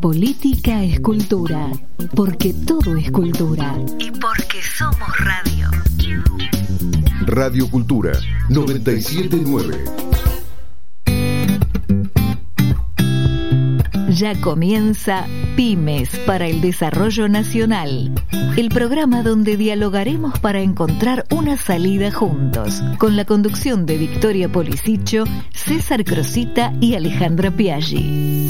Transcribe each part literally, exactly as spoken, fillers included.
política es cultura, porque todo es cultura. Y porque somos radio. Radio Cultura noventa y siete punto nueve. Ya comienza Pymes para el Desarrollo Nacional, el programa donde dialogaremos para encontrar una salida juntos, con la conducción de Victoria Policicho, César Crosita y Alejandra Piaggi.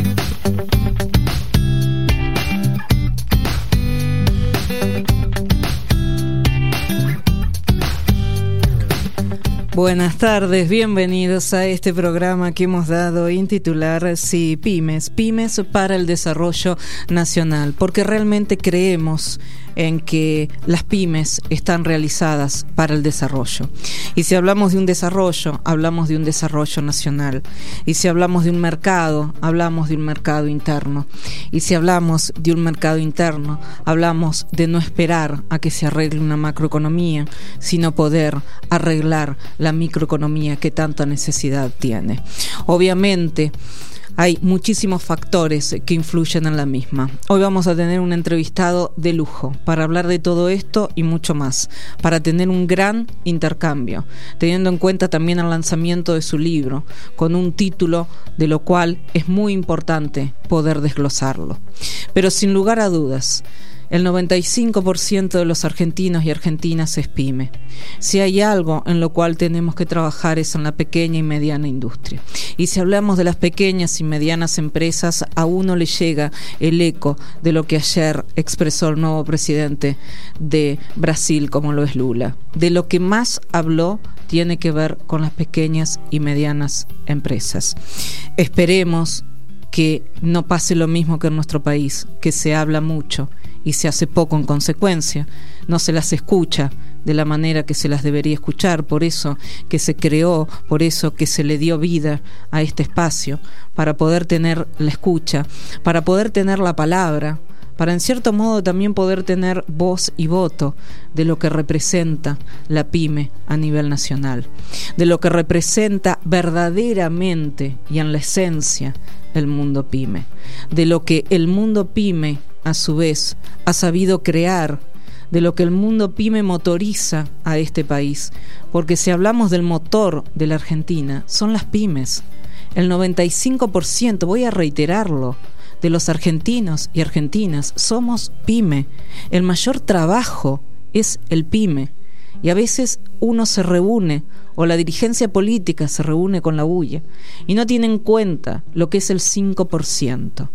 Buenas tardes, bienvenidos a este programa que hemos dado en titular Sí, Pymes, Pymes para el Desarrollo Nacional, porque realmente creemos en que las pymes están realizadas para el desarrollo. Y si hablamos de un desarrollo, hablamos de un desarrollo nacional. Y si hablamos de un mercado, hablamos de un mercado interno. Y si hablamos de un mercado interno, hablamos de no esperar a que se arregle una macroeconomía, sino poder arreglar la microeconomía que tanta necesidad tiene. Obviamente, hay muchísimos factores que influyen en la misma. Hoy vamos a tener un entrevistado de lujo para hablar de todo esto y mucho más, para tener un gran intercambio, teniendo en cuenta también el lanzamiento de su libro, con un título de lo cual es muy importante poder desglosarlo. Pero sin lugar a dudas, el noventa y cinco por ciento de los argentinos y argentinas es pyme. Si hay algo en lo cual tenemos que trabajar es en la pequeña y mediana industria. Y si hablamos de las pequeñas y medianas empresas, a uno le llega el eco de lo que ayer expresó el nuevo presidente de Brasil, como lo es Lula. De lo que más habló tiene que ver con las pequeñas y medianas empresas. Esperemos que no pase lo mismo que en nuestro país, que se habla mucho y se hace poco en consecuencia, no se las escucha de la manera que se las debería escuchar, por eso que se creó, por eso que se le dio vida a este espacio, para poder tener la escucha, para poder tener la palabra, para en cierto modo también poder tener voz y voto de lo que representa la pyme a nivel nacional, de lo que representa verdaderamente y en la esencia el mundo pyme, de lo que el mundo pyme a su vez ha sabido crear, de lo que el mundo pyme motoriza a este país, porque si hablamos del motor de la Argentina, son las pymes. El noventa y cinco por ciento, voy a reiterarlo, de los argentinos y argentinas somos pyme. El mayor trabajo es el pyme, y a veces uno se reúne o la dirigencia política se reúne con la bulla y no tiene en cuenta lo que es el cinco por ciento.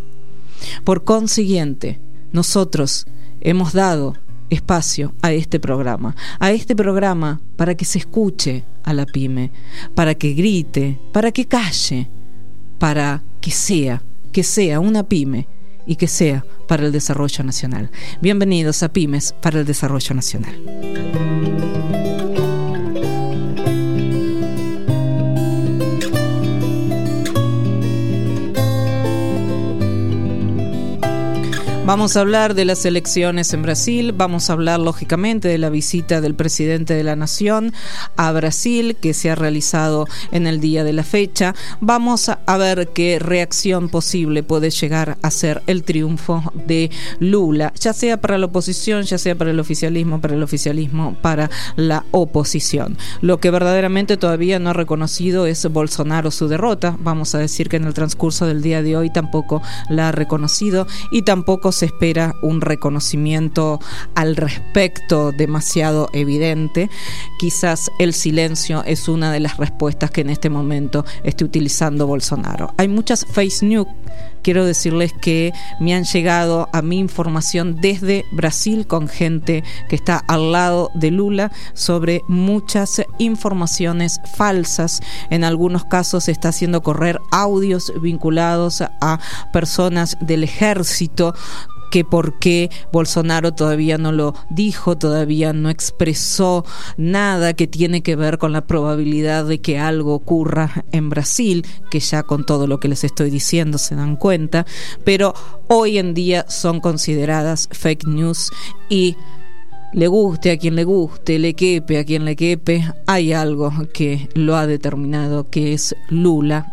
Por consiguiente, nosotros hemos dado espacio a este programa, a este programa para que se escuche a la pyme, para que grite, para que calle, para que sea, que sea una pyme y que sea para el desarrollo nacional. Bienvenidos a Pymes para el Desarrollo Nacional. Vamos a hablar de las elecciones en Brasil, vamos a hablar lógicamente de la visita del presidente de la Nación a Brasil que se ha realizado en el día de la fecha. Vamos a ver qué reacción posible puede llegar a ser el triunfo de Lula, ya sea para la oposición, ya sea para el oficialismo, para el oficialismo, para la oposición. Lo que verdaderamente todavía no ha reconocido es Bolsonaro su derrota. Vamos a decir que en el transcurso del día de hoy tampoco la ha reconocido y tampoco se espera un reconocimiento al respecto demasiado evidente. Quizás el silencio es una de las respuestas que en este momento esté utilizando Bolsonaro. Hay muchas fake news. Quiero decirles que me han llegado a mi información desde Brasil con gente que está al lado de Lula sobre muchas informaciones falsas. En algunos casos se está haciendo correr audios vinculados a personas del ejército, que por qué Bolsonaro todavía no lo dijo, todavía no expresó nada que tiene que ver con la probabilidad de que algo ocurra en Brasil, que ya con todo lo que les estoy diciendo se dan cuenta, pero hoy en día son consideradas fake news y le guste a quien le guste, le quepe a quien le quepe, hay algo que lo ha determinado, que es Lula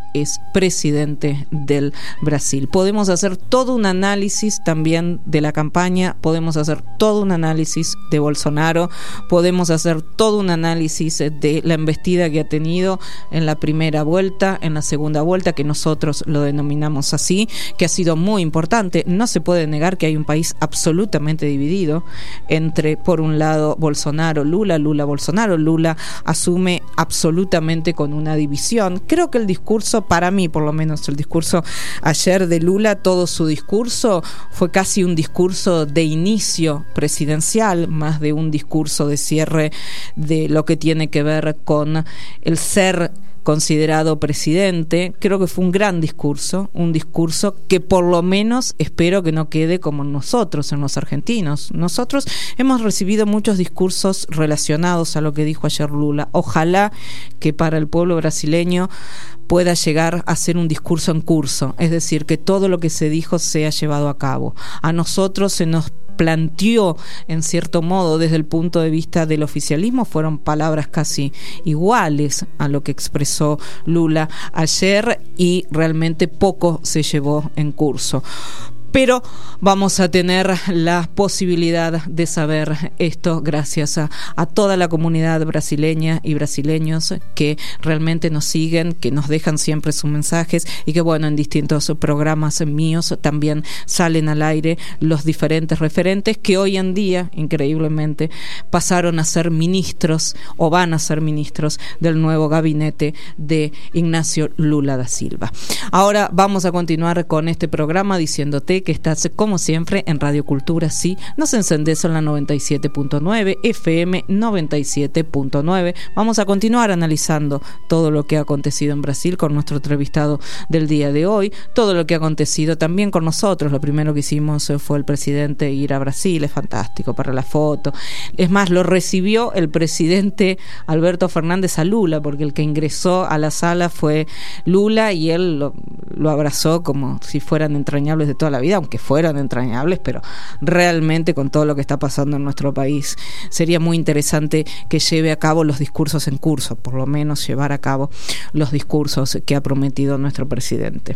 es presidente del Brasil. Podemos hacer todo un análisis también de la campaña, podemos hacer todo un análisis de Bolsonaro, podemos hacer todo un análisis de la embestida que ha tenido en la primera vuelta, en la segunda vuelta, que nosotros lo denominamos así, que ha sido muy importante. No se puede negar que hay un país absolutamente dividido entre, por un lado, Bolsonaro, Lula, Lula, Bolsonaro. Lula asume absolutamente con una división. Creo que el discurso, para mí por lo menos, el discurso ayer de Lula, todo su discurso fue casi un discurso de inicio presidencial, más de un discurso de cierre de lo que tiene que ver con el ser considerado presidente. Creo que fue un gran discurso, un discurso que por lo menos espero que no quede como nosotros, en los argentinos. Nosotros hemos recibido muchos discursos relacionados a lo que dijo ayer Lula. Ojalá que para el pueblo brasileño pueda llegar a ser un discurso en curso, es decir, que todo lo que se dijo sea llevado a cabo. A nosotros se nos planteó, en cierto modo, desde el punto de vista del oficialismo, fueron palabras casi iguales a lo que expresó Lula ayer y realmente poco se llevó en curso. Pero vamos a tener la posibilidad de saber esto gracias a, a toda la comunidad brasileña y brasileños que realmente nos siguen, que nos dejan siempre sus mensajes y que, bueno, en distintos programas míos también salen al aire los diferentes referentes que hoy en día, increíblemente, pasaron a ser ministros o van a ser ministros del nuevo gabinete de Ignacio Lula da Silva. Ahora vamos a continuar con este programa diciéndote que estás como siempre en Radio Cultura, sí, nos encendés en la noventa y siete punto nueve, F M noventa y siete punto nueve. Vamos a continuar analizando todo lo que ha acontecido en Brasil con nuestro entrevistado del día de hoy, todo lo que ha acontecido también con nosotros. Lo primero que hicimos fue el presidente ir a Brasil, es fantástico para la foto. Es más, lo recibió el presidente Alberto Fernández a Lula, porque el que ingresó a la sala fue Lula y él lo, lo abrazó como si fueran entrañables de toda la vida, aunque fueran entrañables, pero realmente con todo lo que está pasando en nuestro país sería muy interesante que lleve a cabo los discursos en curso, por lo menos llevar a cabo los discursos que ha prometido nuestro presidente.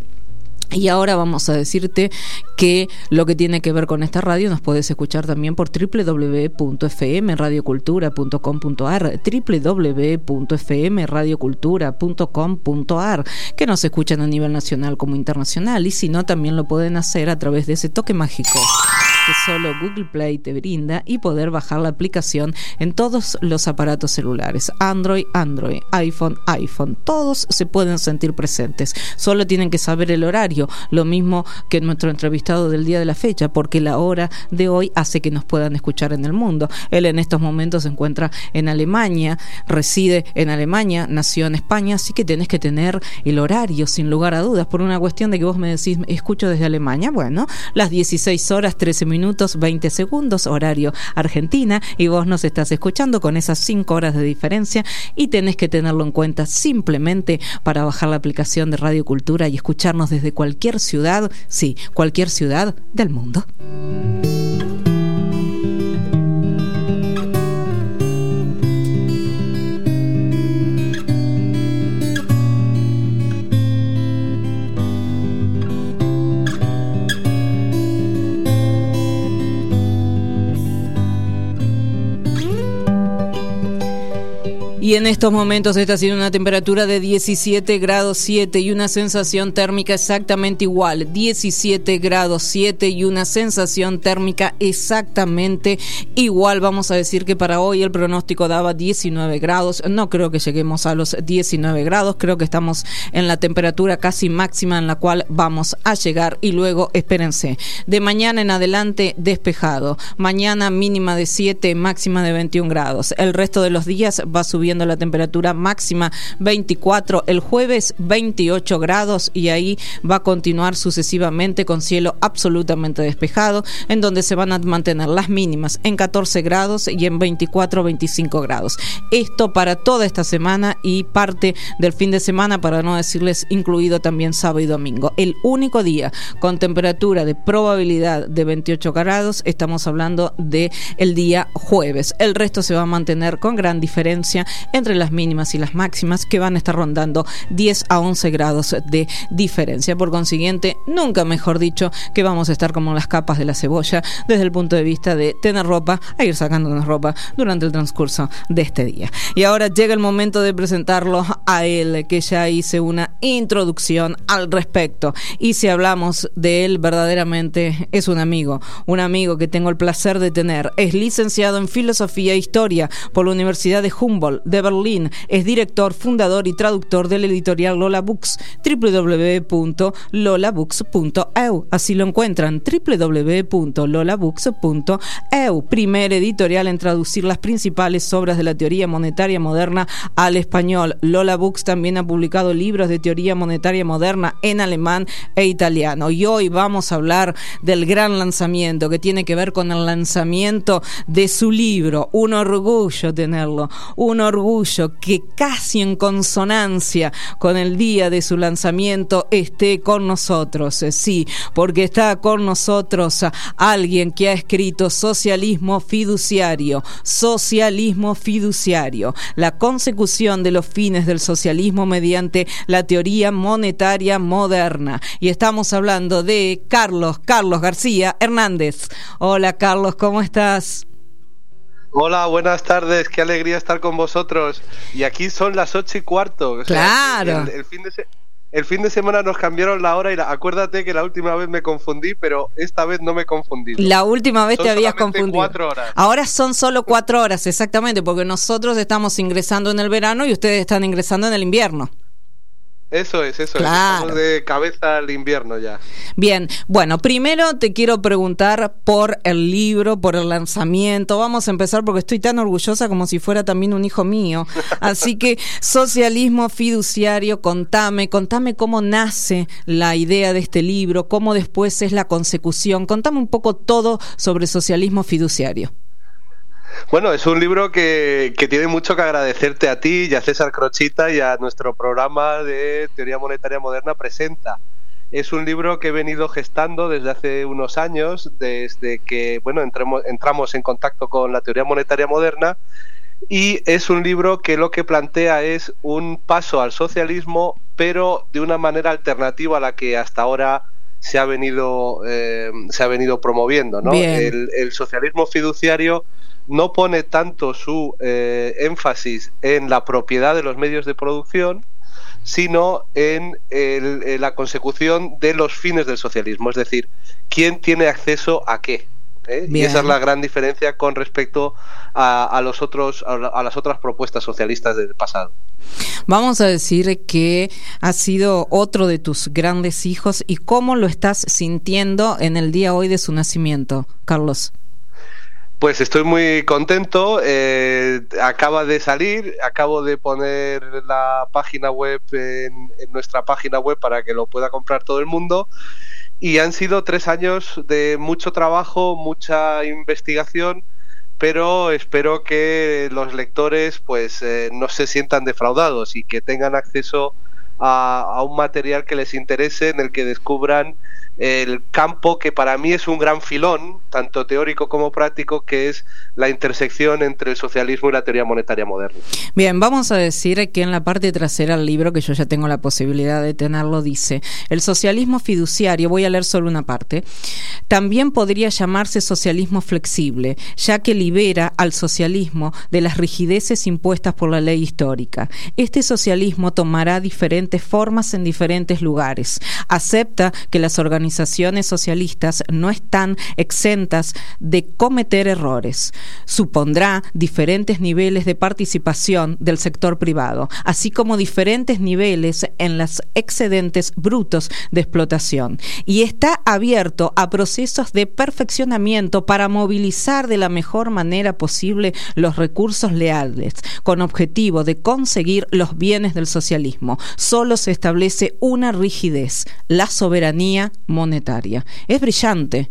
Y ahora vamos a decirte que lo que tiene que ver con esta radio nos puedes escuchar también por doble u doble u doble u punto f m radio cultura punto com punto a r, doble u doble u doble u punto f m radio cultura punto com punto a r, que nos escuchan a nivel nacional como internacional, y si no, también lo pueden hacer a través de ese toque mágico que solo Google Play te brinda y poder bajar la aplicación en todos los aparatos celulares, Android, Android, iPhone, iPhone, todos se pueden sentir presentes, solo tienen que saber el horario, lo mismo que nuestro entrevistado del día de la fecha, porque la hora de hoy hace que nos puedan escuchar en el mundo. Él en estos momentos se encuentra en Alemania, reside en Alemania, nació en España, así que tenés que tener el horario sin lugar a dudas, por una cuestión de que vos me decís, escucho desde Alemania, bueno, las dieciséis horas, trece minutos, veinte segundos, horario Argentina, y vos nos estás escuchando con esas cinco horas de diferencia, y tenés que tenerlo en cuenta simplemente para bajar la aplicación de Radio Cultura y escucharnos desde cualquier ciudad, sí, cualquier ciudad del mundo. Y en estos momentos está haciendo una temperatura de diecisiete grados siete y una sensación térmica exactamente igual, diecisiete grados siete y una sensación térmica exactamente igual. Vamos a decir que para hoy el pronóstico daba diecinueve grados, no creo que lleguemos a los diecinueve grados, creo que estamos en la temperatura casi máxima en la cual vamos a llegar, y luego espérense, de mañana en adelante despejado, mañana mínima de siete, máxima de veintiún grados, el resto de los días va subiendo la temperatura máxima veinticuatro, el jueves veintiocho grados, y ahí va a continuar sucesivamente con cielo absolutamente despejado, en donde se van a mantener las mínimas en catorce grados y en veinticuatro, veinticinco grados. Esto para toda esta semana y parte del fin de semana, para no decirles incluido también sábado y domingo. El único día con temperatura de probabilidad de veintiocho grados, estamos hablando de el día jueves. El resto se va a mantener con gran diferencia entre las mínimas y las máximas, que van a estar rondando diez a once grados de diferencia. Por consiguiente, nunca mejor dicho, que vamos a estar como las capas de la cebolla desde el punto de vista de tener ropa a ir sacándonos ropa durante el transcurso de este día. Y ahora llega el momento de presentarlo a él, que ya hice una introducción al respecto. Y si hablamos de él, verdaderamente es un amigo, un amigo que tengo el placer de tener. Es licenciado en Filosofía e Historia por la Universidad de Humboldt de Berlín. Es director, fundador y traductor de la editorial Lola Books, doble u doble u doble u punto lola books punto e u. Así lo encuentran, doble u doble u doble u punto lola books punto e u. Primer editorial en traducir las principales obras de la teoría monetaria moderna al español. Lola Books también ha publicado libros de teoría monetaria moderna en alemán e italiano. Y hoy vamos a hablar del gran lanzamiento que tiene que ver con el lanzamiento de su libro. Un orgullo tenerlo, un orgullo que casi en consonancia con el día de su lanzamiento esté con nosotros. Sí, porque está con nosotros alguien que ha escrito Socialismo Fiduciario, Socialismo Fiduciario, la consecución de los fines del socialismo mediante la teoría monetaria moderna. Y estamos hablando de Carlos, Carlos García Hernández. Hola Carlos, ¿cómo estás? Hola, buenas tardes, qué alegría estar con vosotros. Y aquí son las ocho y cuarto. O sea, claro. El, el, fin de se, el fin de semana nos cambiaron la hora y la, acuérdate que la última vez me confundí, pero esta vez no me confundí. La última vez son te habías confundido. Cuatro horas. Ahora son solo cuatro horas, exactamente, porque nosotros estamos ingresando en el verano y ustedes están ingresando en el invierno. Eso es, eso claro. es. Estamos de cabeza al invierno ya. Bien, bueno, primero te quiero preguntar por el libro, por el lanzamiento. Vamos a empezar porque estoy tan orgullosa como si fuera también un hijo mío. Así que, Socialismo Fiduciario, contame, contame cómo nace la idea de este libro, cómo después es la consecución. Contame un poco todo sobre Socialismo Fiduciario. Bueno, es un libro que, que tiene mucho que agradecerte a ti y a César Crochita y a nuestro programa de Teoría Monetaria Moderna Presenta. Es un libro que he venido gestando desde hace unos años, desde que bueno entremos, entramos en contacto con la teoría monetaria moderna, y es un libro que lo que plantea es un paso al socialismo, pero de una manera alternativa a la que hasta ahora se ha venido, eh, se ha venido promoviendo, ¿no? El, el socialismo fiduciario no pone tanto su eh, énfasis en la propiedad de los medios de producción, sino en, el, en la consecución de los fines del socialismo, es decir, quién tiene acceso a qué. ¿eh? Y esa es la gran diferencia con respecto a, a los otros a, a las otras propuestas socialistas del pasado. Vamos a decir que ha sido otro de tus grandes hijos. ¿Y cómo lo estás sintiendo en el día hoy de su nacimiento, Carlos? Pues estoy muy contento, eh, acaba de salir, acabo de poner la página web en, en nuestra página web para que lo pueda comprar todo el mundo, y han sido tres años de mucho trabajo, mucha investigación, pero espero que los lectores pues eh, no se sientan defraudados y que tengan acceso a, a un material que les interese, en el que descubran el campo que para mí es un gran filón, tanto teórico como práctico, que es la intersección entre el socialismo y la teoría monetaria moderna. Bien, vamos a decir que en la parte trasera del libro, que yo ya tengo la posibilidad de tenerlo, dice: el socialismo fiduciario, voy a leer solo una parte, también podría llamarse socialismo flexible, ya que libera al socialismo de las rigideces impuestas por la ley histórica. Este socialismo tomará diferentes formas en diferentes lugares, acepta que las organizaciones organizaciones socialistas no están exentas de cometer errores. Supondrá diferentes niveles de participación del sector privado, así como diferentes niveles en los excedentes brutos de explotación, y está abierto a procesos de perfeccionamiento para movilizar de la mejor manera posible los recursos leales, con objetivo de conseguir los bienes del socialismo. Solo se establece una rigidez: la soberanía monetaria. Es brillante.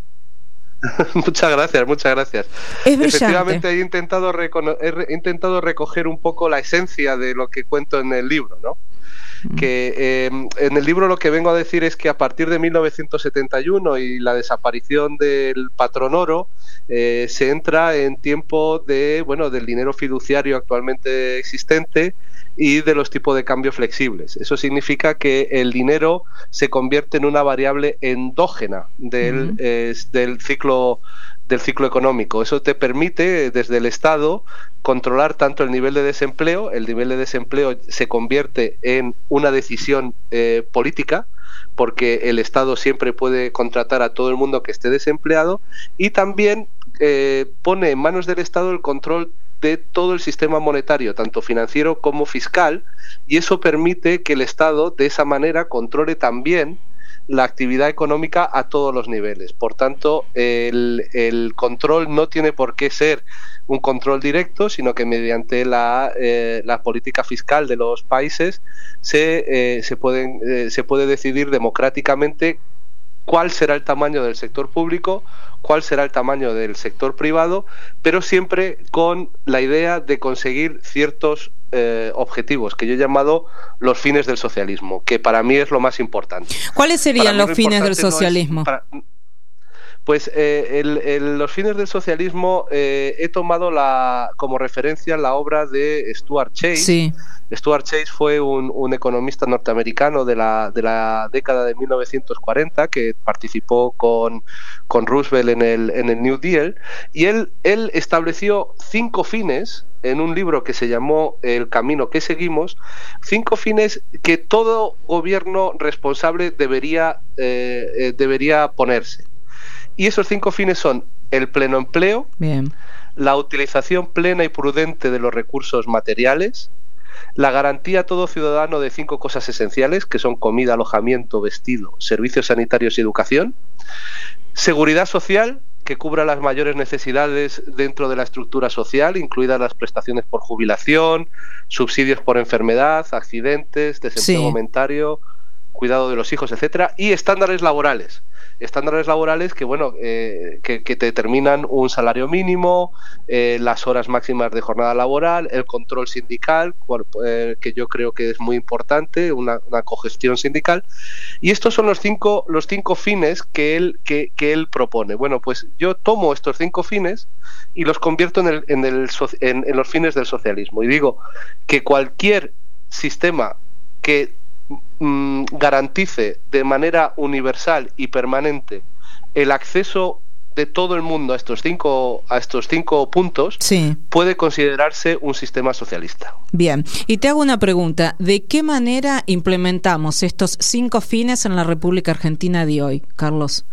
Muchas gracias, muchas gracias. Es brillante. Efectivamente he intentado, recono- he re- intentado recoger un poco la esencia de lo que cuento en el libro, ¿no? que eh, en el libro lo que vengo a decir es que a partir de mil novecientos setenta y uno y la desaparición del patrón oro, eh, se entra en tiempo de, bueno, del dinero fiduciario actualmente existente y de los tipos de cambio flexibles. Eso significa que el dinero se convierte en una variable endógena del, uh-huh. eh, del ciclo del ciclo económico. Eso te permite desde el Estado controlar tanto el nivel de desempleo. El nivel de desempleo se convierte en una decisión eh, política, porque el Estado siempre puede contratar a todo el mundo que esté desempleado, y también eh, pone en manos del Estado el control de todo el sistema monetario, tanto financiero como fiscal, y eso permite que el Estado de esa manera controle también la actividad económica a todos los niveles. Por tanto, el, el control no tiene por qué ser un control directo, sino que mediante la, eh, la política fiscal de los países se, eh, se, pueden, eh, se puede decidir democráticamente cuál será el tamaño del sector público, cuál será el tamaño del sector privado, pero siempre con la idea de conseguir ciertos eh, objetivos que yo he llamado los fines del socialismo, que para mí es lo más importante. ¿Cuáles serían los fines del socialismo? No es para, pues eh, el, el, los fines del socialismo eh, he tomado la, como referencia la obra de Stuart Chase. Sí. Stuart Chase fue un, un economista norteamericano de la, de la década de mil novecientos cuarenta que participó con, con Roosevelt en el, en el New Deal, y él, él estableció cinco fines en un libro que se llamó El camino que seguimos, cinco fines que todo gobierno responsable debería, eh, eh, debería ponerse. Y esos cinco fines son el pleno empleo, Bien. la utilización plena y prudente de los recursos materiales, la garantía a todo ciudadano de cinco cosas esenciales, que son comida, alojamiento, vestido, servicios sanitarios y educación, seguridad social, que cubra las mayores necesidades dentro de la estructura social, incluidas las prestaciones por jubilación, subsidios por enfermedad, accidentes, desempleo sí. momentario, cuidado de los hijos, etcétera, y estándares laborales. Estándares laborales que, bueno, eh, que, que te determinan un salario mínimo, eh, las horas máximas de jornada laboral, el control sindical, cual, eh, que yo creo que es muy importante, una, una cogestión sindical. Y estos son los cinco, los cinco fines que él, que, que él propone. Bueno, pues yo tomo estos cinco fines y los convierto en, el, en, el, en, en los fines del socialismo. Y digo que cualquier sistema que mm, garantice de manera universal y permanente el acceso de todo el mundo a estos cinco a estos cinco puntos, sí. puede considerarse un sistema socialista. Bien, y te hago una pregunta, ¿de qué manera implementamos estos cinco fines en la República Argentina de hoy, Carlos?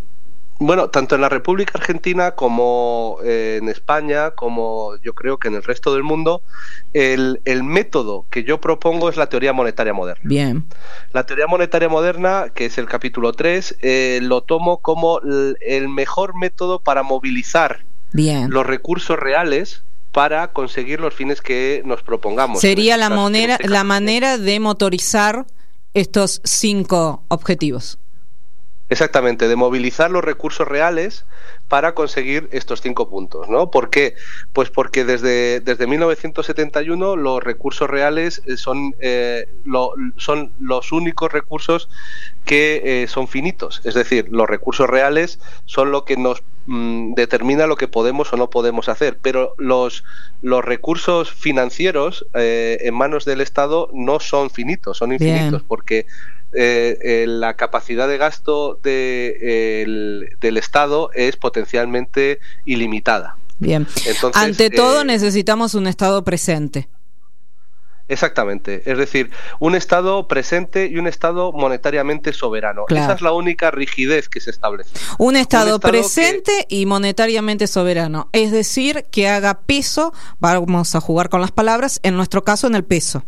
Bueno, tanto en la República Argentina como eh, en España, como yo creo que en el resto del mundo, el, el método que yo propongo es la teoría monetaria moderna. Bien. La teoría monetaria moderna, que es el capítulo tres, eh, lo tomo como el, el mejor método para movilizar Bien. los recursos reales para conseguir los fines que nos propongamos. Sería la, este monera, este la manera de motorizar estos cinco objetivos. Exactamente, de movilizar los recursos reales para conseguir estos cinco puntos, ¿no? ¿Por qué? Pues porque desde, desde mil novecientos setenta y uno los recursos reales son, eh, lo, son los únicos recursos que eh, son finitos. Es decir, los recursos reales son lo que nos mmm, determina lo que podemos o no podemos hacer, pero los, los recursos financieros eh, en manos del Estado no son finitos, son infinitos. Bien. Porque Eh, eh, la capacidad de gasto de, eh, el, del Estado es potencialmente ilimitada. Bien. Entonces, ante todo eh, necesitamos un Estado presente. Exactamente, es decir, un Estado presente y un Estado monetariamente soberano. Claro. Esa es la única rigidez que se establece. Un Estado, un estado presente que... y monetariamente soberano, es decir, que haga peso, vamos a jugar con las palabras, en nuestro caso en el peso.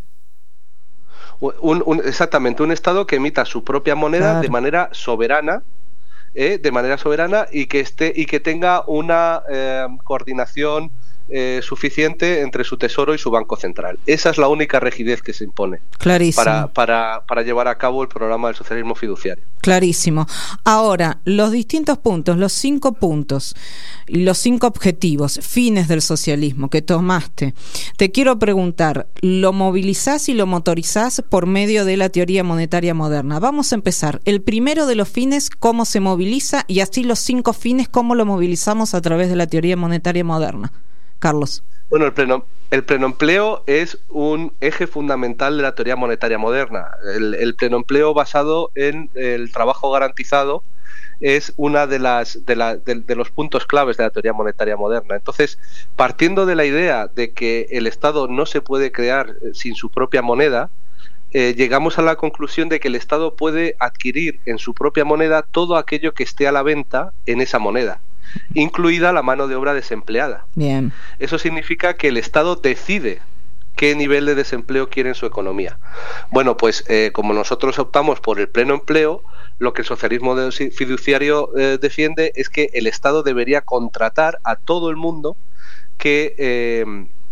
Un, un, exactamente, un Estado que emita su propia moneda claro. de manera soberana, eh, de manera soberana y que esté y que tenga una eh, coordinación eh, suficiente entre su tesoro y su banco central. Esa es la única rigidez que se impone. Clarísimo. Para, para, para llevar a cabo el programa del socialismo fiduciario. Clarísimo. Ahora, los distintos puntos, los cinco puntos, los cinco objetivos, fines del socialismo que tomaste, te quiero preguntar, ¿lo movilizás y lo motorizás por medio de la teoría monetaria moderna? Vamos a empezar. El primero de los fines, ¿cómo se moviliza? Y así los cinco fines, ¿cómo lo movilizamos a través de la teoría monetaria moderna? Carlos. Bueno, el pleno, el plenoempleo es un eje fundamental de la teoría monetaria moderna. El, el plenoempleo basado en el trabajo garantizado es una de las de, la, de, de los puntos claves de la teoría monetaria moderna. Entonces, partiendo de la idea de que el Estado no se puede crear sin su propia moneda, eh, llegamos a la conclusión de que el Estado puede adquirir en su propia moneda todo aquello que esté a la venta en esa moneda, incluida la mano de obra desempleada. Bien. Eso significa que el Estado decide qué nivel de desempleo quiere en su economía. Bueno, pues eh, como nosotros optamos por el pleno empleo, lo que el socialismo fiduciario eh, defiende es que el Estado debería contratar a todo el mundo que eh,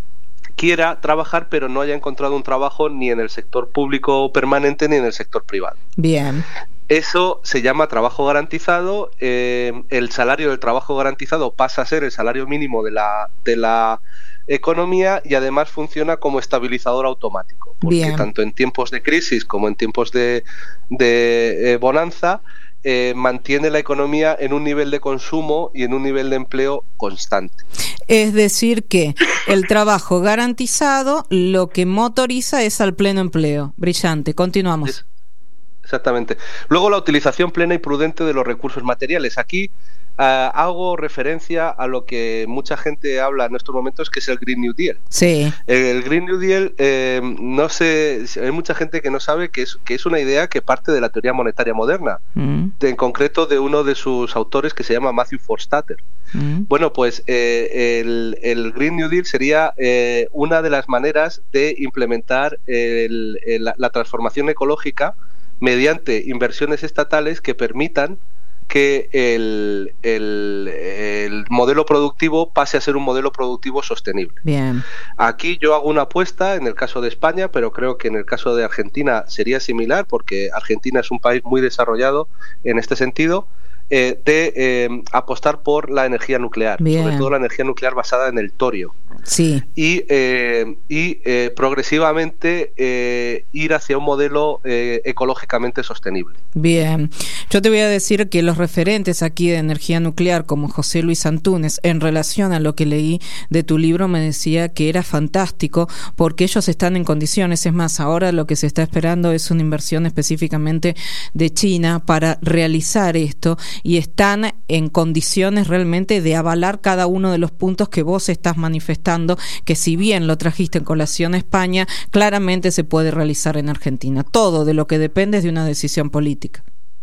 quiera trabajar, pero no haya encontrado un trabajo ni en el sector público permanente ni en el sector privado. Bien. Eso se llama trabajo garantizado. Eh, el salario del trabajo garantizado pasa a ser el salario mínimo de la, de la economía y además funciona como estabilizador automático. Porque Bien. Tanto en tiempos de crisis como en tiempos de, de eh, bonanza, eh, mantiene la economía en un nivel de consumo y en un nivel de empleo constante. Es decir que el trabajo garantizado lo que motoriza es al pleno empleo. Brillante. Continuamos. Es, Exactamente. Luego, la utilización plena y prudente de los recursos materiales. Aquí uh, hago referencia a lo que mucha gente habla en estos momentos, que es el Green New Deal. Sí. El Green New Deal, eh, no sé, hay mucha gente que no sabe que es, que es una idea que parte de la teoría monetaria moderna, mm. de, en concreto de uno de sus autores que se llama Matthew Forstater. Mm. Bueno, pues eh, el, el Green New Deal sería eh, una de las maneras de implementar el, el, la, la transformación ecológica mediante inversiones estatales que permitan que el, el, el modelo productivo pase a ser un modelo productivo sostenible. Bien. Aquí yo hago una apuesta en el caso de España, pero creo que en el caso de Argentina sería similar, porque Argentina es un país muy desarrollado en este sentido, eh, de eh, apostar por la energía nuclear, Bien. sobre todo la energía nuclear basada en el torio. Sí. Y, eh, y eh, progresivamente eh, ir hacia un modelo eh, ecológicamente sostenible. Bien. Yo te voy a decir que los referentes aquí de energía nuclear, como José Luis Antúnez, en relación a lo que leí de tu libro, me decía que era fantástico porque ellos están en condiciones. Es más, ahora lo que se está esperando es una inversión específicamente de China para realizar esto, y están en condiciones realmente de avalar cada uno de los puntos que vos estás manifestando, que si bien lo trajiste en colación a España, claramente se puede realizar en Argentina. Todo de lo que depende es de una decisión política.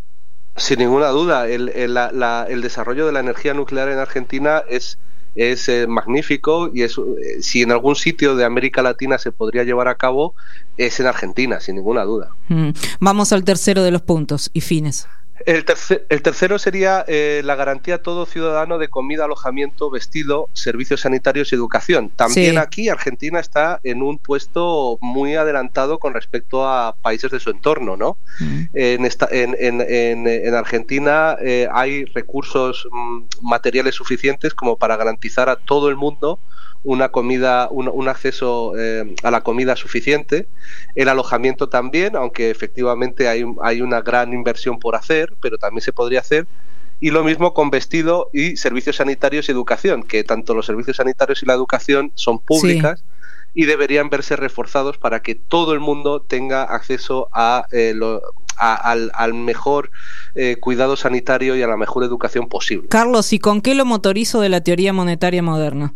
Sin ninguna duda, el, el, la, la, el desarrollo de la energía nuclear en Argentina es, es eh, magnífico, y es, eh, si en algún sitio de América Latina se podría llevar a cabo, es en Argentina, sin ninguna duda. Mm. Vamos al tercero de los puntos y fines. El, tercer, el tercero sería eh, la garantía a todo ciudadano de comida, alojamiento, vestido, servicios sanitarios y educación. También sí. Aquí Argentina está en un puesto muy adelantado con respecto a países de su entorno, ¿no? Mm. En, esta, en, en, en, en Argentina eh, hay recursos mm, materiales suficientes como para garantizar a todo el mundo una comida, un, un acceso eh, a la comida suficiente, el alojamiento también, aunque efectivamente hay, hay una gran inversión por hacer, pero también se podría hacer, y lo mismo con vestido y servicios sanitarios y educación, que tanto los servicios sanitarios y la educación son públicas, sí. y deberían verse reforzados para que todo el mundo tenga acceso a, eh, lo, a al, al mejor eh, cuidado sanitario y a la mejor educación posible. Carlos, ¿y con qué lo motorizo de la teoría monetaria moderna?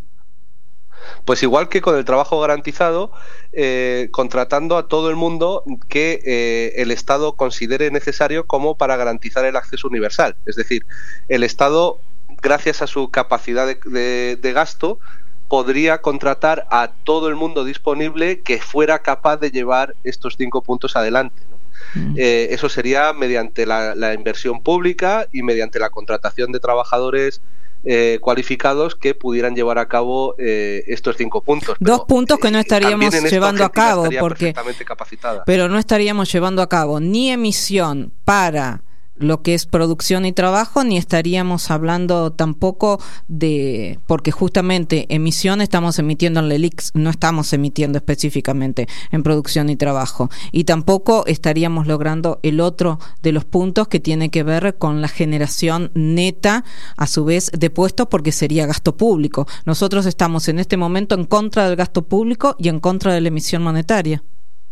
Pues igual que con el trabajo garantizado, eh, contratando a todo el mundo que eh, el Estado considere necesario como para garantizar el acceso universal. Es decir, el Estado, gracias a su capacidad de, de, de gasto, podría contratar a todo el mundo disponible que fuera capaz de llevar estos cinco puntos adelante, ¿no? Mm. Eh, eso sería mediante la, la inversión pública y mediante la contratación de trabajadores eh, cualificados que pudieran llevar a cabo eh, estos cinco puntos. Dos pero, puntos que no estaríamos en llevando a cabo, porque capacitada. Pero no estaríamos llevando a cabo ni emisión para lo que es producción y trabajo, ni estaríamos hablando tampoco de, porque justamente emisión estamos emitiendo en la E L I X, no estamos emitiendo específicamente en producción y trabajo, y tampoco estaríamos logrando el otro de los puntos que tiene que ver con la generación neta, a su vez, de puestos, porque sería gasto público. Nosotros estamos en este momento en contra del gasto público y en contra de la emisión monetaria.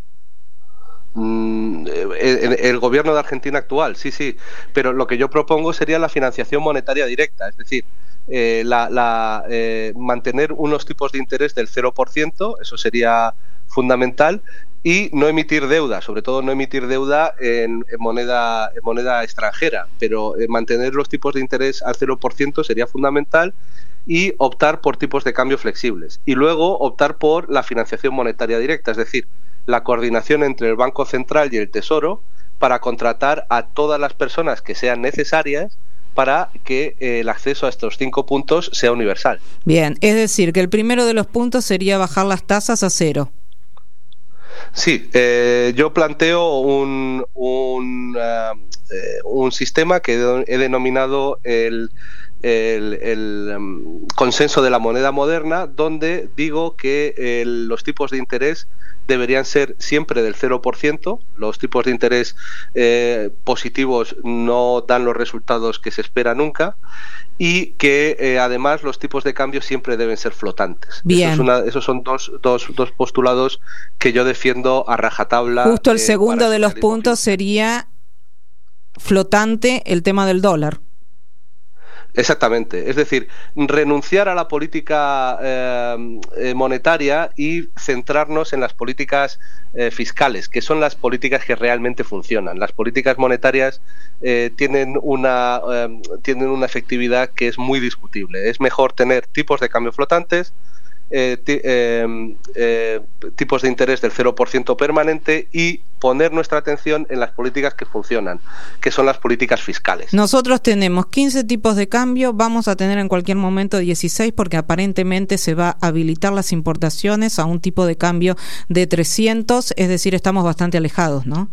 El, el gobierno de Argentina actual, sí, sí, pero lo que yo propongo sería la financiación monetaria directa, es decir, eh, la, la, eh, mantener unos tipos de interés del cero por ciento, eso sería fundamental, y no emitir deuda, sobre todo no emitir deuda en, en, moneda, en moneda extranjera, pero eh, mantener los tipos de interés al cero por ciento sería fundamental, y optar por tipos de cambio flexibles, y luego optar por la financiación monetaria directa, es decir, la coordinación entre el Banco Central y el Tesoro para contratar a todas las personas que sean necesarias para que eh, el acceso a estos cinco puntos sea universal. Bien, es decir, que el primero de los puntos sería bajar las tasas a cero. Sí, eh, yo planteo un, un, uh, eh, un sistema que he denominado el... el, el um, consenso de la moneda moderna, donde digo que eh, los tipos de interés deberían ser siempre del cero por ciento, los tipos de interés eh, positivos no dan los resultados que se espera nunca, y que eh, además los tipos de cambio siempre deben ser flotantes. Bien. Eso es una, esos son dos, dos, dos postulados que yo defiendo a rajatabla. Justo el eh, segundo de los puntos sería flotante el tema del dólar. Exactamente, es decir, renunciar a la política eh, monetaria y centrarnos en las políticas eh, fiscales, que son las políticas que realmente funcionan. Las políticas monetarias eh, tienen una eh, tienen una efectividad que es muy discutible. Es mejor tener tipos de cambio flotantes, Eh, t- eh, eh, tipos de interés del cero por ciento permanente y poner nuestra atención en las políticas que funcionan, que son las políticas fiscales. Nosotros tenemos quince tipos de cambio, vamos a tener en cualquier momento dieciséis porque aparentemente se va a habilitar las importaciones a un tipo de cambio de trescientos, es decir, estamos bastante alejados, ¿no?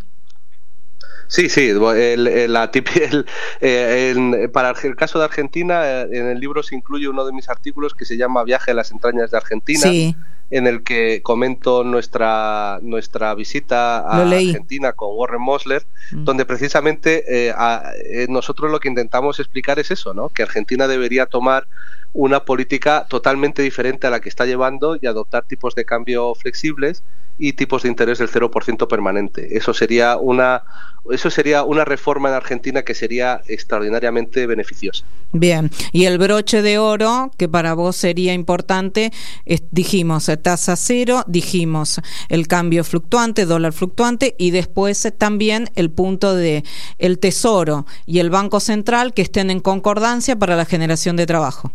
Sí, sí, el, el, la, el, el, para el caso de Argentina, en el libro se incluye uno de mis artículos que se llama Viaje a las entrañas de Argentina, sí, en el que comento nuestra nuestra visita a Argentina con Warren Mosler, mm. donde precisamente eh, a, eh, nosotros lo que intentamos explicar es eso, ¿no? Que Argentina debería tomar una política totalmente diferente a la que está llevando y adoptar tipos de cambio flexibles y tipos de interés del cero por ciento permanente. Eso sería una eso sería una reforma en Argentina que sería extraordinariamente beneficiosa. Bien, y el broche de oro, que para vos sería importante, es, dijimos tasa cero, dijimos el cambio fluctuante, dólar fluctuante, y después también el punto de el Tesoro y el Banco Central que estén en concordancia para la generación de trabajo.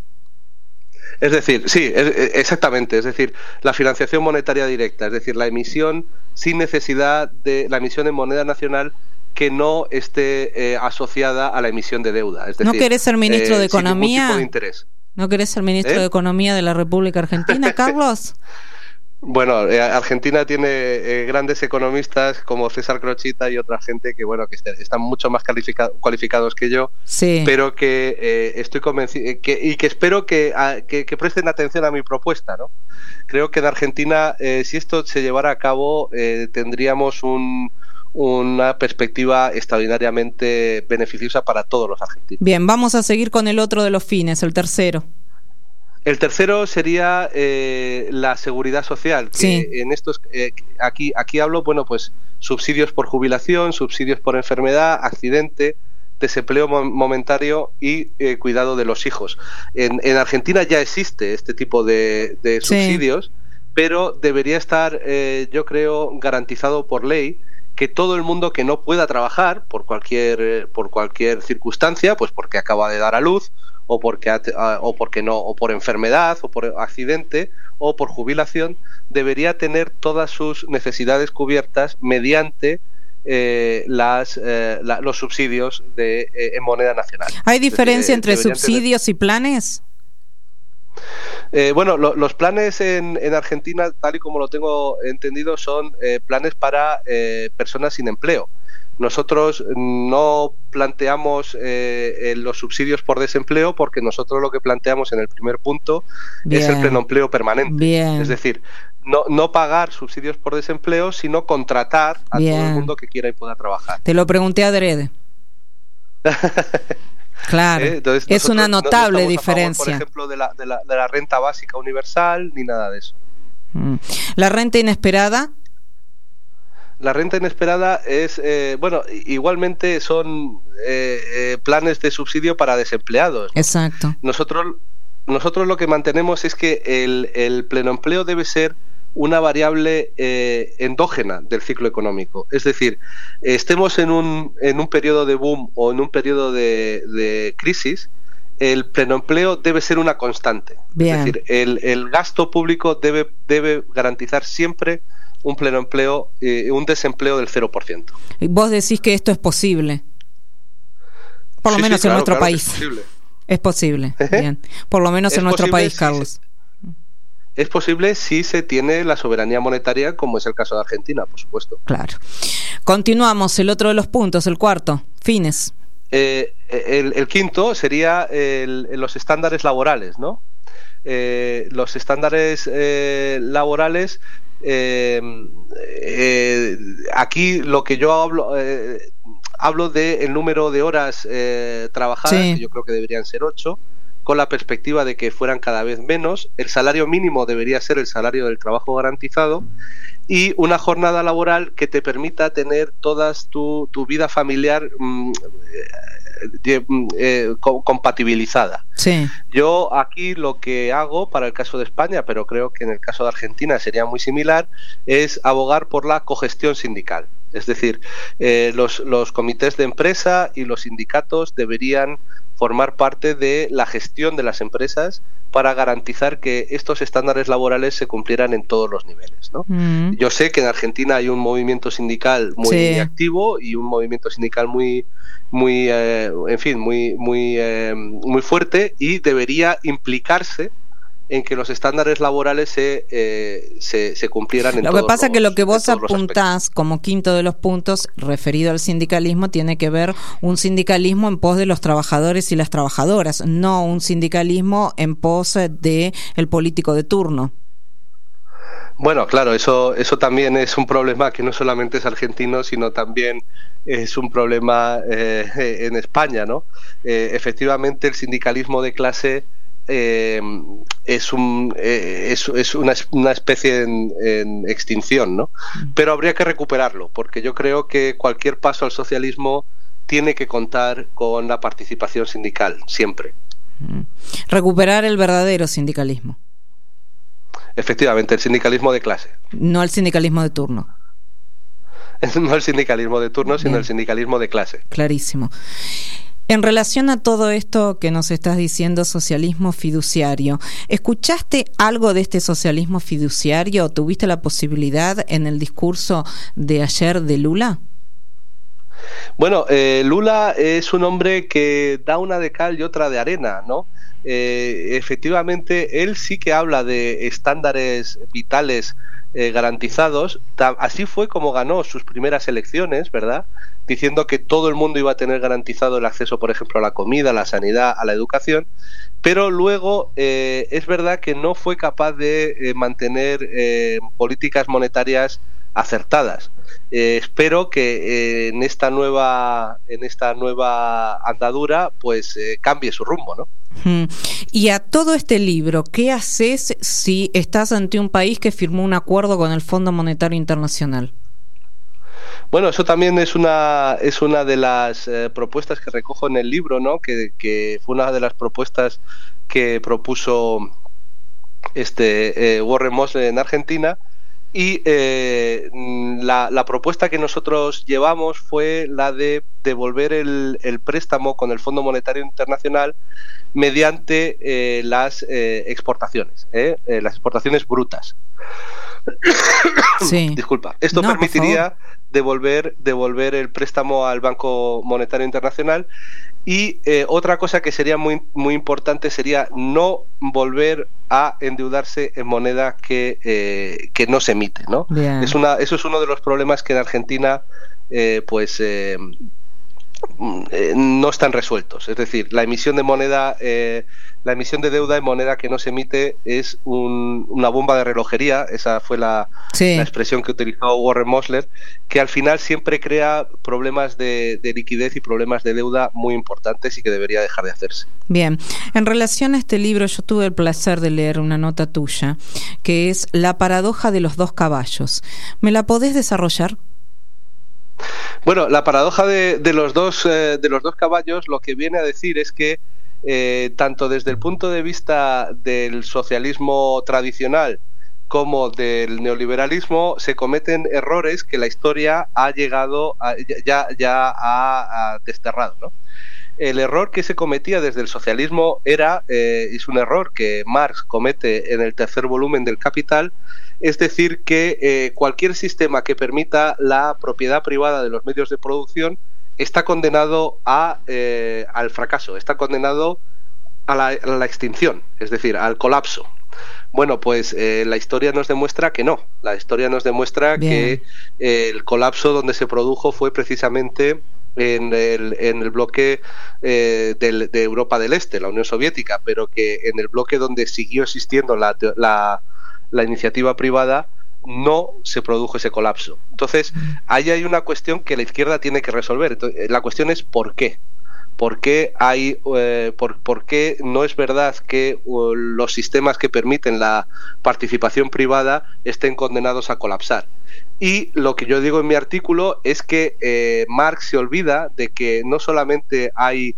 Es decir, sí, es, exactamente, es decir, la financiación monetaria directa, es decir, la emisión sin necesidad de la emisión en moneda nacional que no esté eh, asociada a la emisión de deuda. Es decir, ¿no querés ser ministro eh, de Economía? Sin ningún tipo de interés. ¿No querés ser ministro ¿Eh? de Economía de la República Argentina, Carlos? Bueno, eh, Argentina tiene eh, grandes economistas como César Crochita y otra gente que, bueno, que est- están mucho más califica- cualificados que yo, sí, pero que eh, estoy convencido que, y que espero que, a, que, que presten atención a mi propuesta, ¿no? Creo que en Argentina, eh, si esto se llevara a cabo, eh, tendríamos un una perspectiva extraordinariamente beneficiosa para todos los argentinos. Bien, vamos a seguir con el otro de los fines, el tercero. El tercero sería eh, la seguridad social. Que sí. En estos, eh, aquí, aquí hablo, bueno, pues subsidios por jubilación, subsidios por enfermedad, accidente, desempleo momentario y eh, cuidado de los hijos. En, en Argentina ya existe este tipo de, de subsidios, sí, pero debería estar, eh, yo creo, garantizado por ley, que todo el mundo que no pueda trabajar por cualquier por cualquier circunstancia, pues porque acaba de dar a luz o porque o porque no o por enfermedad o por accidente o por jubilación, debería tener todas sus necesidades cubiertas mediante eh, las, eh, la, los subsidios de, eh, en moneda nacional. ¿Hay diferencia Decir, entre subsidios tener... y planes? Eh, bueno, lo, los planes en, en Argentina, tal y como lo tengo entendido, son eh, planes para eh, personas sin empleo. Nosotros no planteamos eh, los subsidios por desempleo porque nosotros lo que planteamos en el primer punto Bien. es el pleno empleo permanente. Bien. Es decir, no, no pagar subsidios por desempleo, sino contratar a Bien. todo el mundo que quiera y pueda trabajar. Te lo pregunté adrede. Claro, ¿Eh? Entonces, es una notable no, no diferencia. Favor, por ejemplo, de la, de, la, de la renta básica universal, ni nada de eso. ¿La renta inesperada? La renta inesperada es, eh, bueno, igualmente son eh, eh, planes de subsidio para desempleados, ¿no? Exacto. Nosotros, nosotros lo que mantenemos es que el, el pleno empleo debe ser una variable eh, endógena del ciclo económico. Es decir, estemos en un, en un periodo de boom o en un periodo de, de crisis, el pleno empleo debe ser una constante. Bien. Es decir, el, el gasto público debe, debe garantizar siempre un pleno empleo, eh, un desempleo del cero por ciento. ¿Y vos decís que esto es posible? Por lo sí, menos sí, en claro, nuestro claro país. Es posible. Es posible. Bien. Por lo menos es en nuestro país, si Carlos. Se, es posible si se tiene la soberanía monetaria, como es el caso de Argentina, por supuesto. Claro. Continuamos, el otro de los puntos, el cuarto, fines. Eh, el, el quinto sería el, los estándares laborales, ¿no? Eh, los estándares eh, laborales... Eh, eh, aquí lo que yo hablo eh, hablo de el número de horas eh, trabajadas, sí. que yo creo que deberían ser ocho, con la perspectiva de que fueran cada vez menos. El salario mínimo debería ser el salario del trabajo garantizado y una jornada laboral que te permita tener toda tu, tu vida familiar mmm, eh, eh, compatibilizada. Sí. Yo aquí lo que hago para el caso de España, pero creo que en el caso de Argentina sería muy similar, es abogar por la cogestión sindical. Es decir, eh, los, los comités de empresa y los sindicatos deberían formar parte de la gestión de las empresas para garantizar que estos estándares laborales se cumplieran en todos los niveles, ¿no? Mm. Yo sé que en Argentina hay un movimiento sindical muy sí. activo y un movimiento sindical muy muy eh, en fin muy muy eh, muy fuerte, y debería implicarse en que los estándares laborales se, eh, se, se cumplieran en Lo todos que pasa es que lo que vos apuntás como quinto de los puntos referido al sindicalismo tiene que ver un sindicalismo en pos de los trabajadores y las trabajadoras, no un sindicalismo en pos de el político de turno. Bueno, claro, eso eso también es un problema que no solamente es argentino, sino también es un problema eh, en España, ¿no? Eh, efectivamente, el sindicalismo de clase Eh, es un eh, es, es una, una especie en, en extinción, ¿no? Pero habría que recuperarlo, porque yo creo que cualquier paso al socialismo tiene que contar con la participación sindical, siempre. Recuperar el verdadero sindicalismo. Efectivamente, el sindicalismo de clase. No el sindicalismo de turno. No el sindicalismo de turno, Bien. sino el sindicalismo de clase. Clarísimo. En relación a todo esto que nos estás diciendo, socialismo fiduciario, ¿escuchaste algo de este socialismo fiduciario? ¿Tuviste la posibilidad en el discurso de ayer de Lula? Bueno, eh, Lula es un hombre que da una de cal y otra de arena, ¿no? Eh, efectivamente, él sí que habla de estándares vitales eh, garantizados. Así fue como ganó sus primeras elecciones, ¿verdad? Diciendo que todo el mundo iba a tener garantizado el acceso, por ejemplo, a la comida, a la sanidad, a la educación, pero luego eh, es verdad que no fue capaz de eh, mantener eh, políticas monetarias acertadas. Eh, espero que eh, en esta nueva en esta nueva andadura pues eh, cambie su rumbo, ¿no? Y a todo este libro, ¿qué haces si estás ante un país que firmó un acuerdo con el Fondo Monetario Internacional? Bueno, eso también es una es una de las eh, propuestas que recojo en el libro, ¿no? Que, que fue una de las propuestas que propuso este eh, Warren Mosley en Argentina, y eh, la, la propuesta que nosotros llevamos fue la de devolver el, el préstamo con el Fondo Monetario Internacional mediante eh, las eh, exportaciones, ¿eh? Eh, las exportaciones brutas. Sí. Disculpa. Esto no, permitiría devolver, devolver el préstamo al Banco Monetario Internacional. Y eh, otra cosa que sería muy, muy importante sería no volver a endeudarse en moneda que, eh, que no se emite, ¿no? Es una, eso es uno de los problemas que en Argentina eh, pues eh, eh, no están resueltos. Es decir, la emisión de moneda, eh, la emisión de deuda en moneda que no se emite es un, una bomba de relojería. Esa fue la, sí. la expresión que utilizó Warren Mosler, que al final siempre crea problemas de, de liquidez y problemas de deuda muy importantes y que debería dejar de hacerse. Bien, en relación a este libro yo tuve el placer de leer una nota tuya que es La paradoja de los dos caballos. ¿Me la podés desarrollar? Bueno, la paradoja de, de, los dos, eh, de los dos caballos lo que viene a decir es que eh, tanto desde el punto de vista del socialismo tradicional como del neoliberalismo se cometen errores que la historia ha llegado a, ya, ya ha, ha desterrado, ¿no? El error que se cometía desde el socialismo era, eh, es un error que Marx comete en el tercer volumen del Capital, es decir, que eh, cualquier sistema que permita la propiedad privada de los medios de producción está condenado a, eh, al fracaso, está condenado a la, a la extinción, es decir, al colapso. Bueno, pues eh, la historia nos demuestra que no. La historia nos demuestra Bien. que eh, el colapso donde se produjo fue precisamente en el, en el bloque eh, del, de Europa del Este, la Unión Soviética, pero que en el bloque donde siguió existiendo la, la, la iniciativa privada no se produjo ese colapso. Entonces, ahí hay una cuestión que la izquierda tiene que resolver. Entonces, la cuestión es ¿por qué? ¿Por qué, hay, eh, por, ¿Por qué no es verdad que uh, los sistemas que permiten la participación privada estén condenados a colapsar? Y lo que yo digo en mi artículo es que eh, Marx se olvida de que no solamente hay